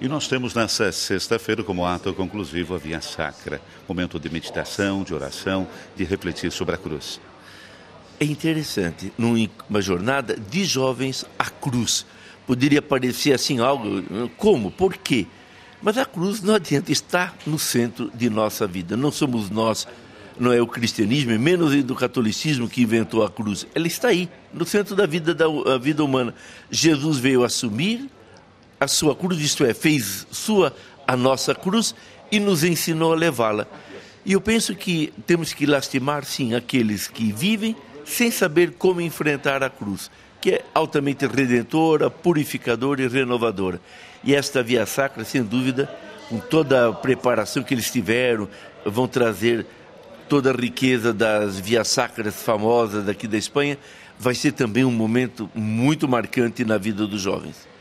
E nós temos nessa sexta-feira como ato conclusivo a Via Sacra, momento de meditação, de oração, de refletir sobre a cruz. É interessante, numa jornada de jovens à cruz. Poderia parecer assim algo, como? Por quê? Mas a cruz não adianta, está no centro de nossa vida. Não somos nós, não é o cristianismo, menos do catolicismo que inventou a cruz. Ela está aí, no centro da vida humana. Jesus veio assumir a sua cruz, isto é, fez sua a nossa cruz e nos ensinou a levá-la. E eu penso que temos que lastimar, sim, aqueles que vivem sem saber como enfrentar a cruz, que é altamente redentora, purificadora e renovadora. E esta Via Sacra, sem dúvida, com toda a preparação que eles tiveram, vão trazer toda a riqueza das Vias Sacras famosas daqui da Espanha, vai ser também um momento muito marcante na vida dos jovens.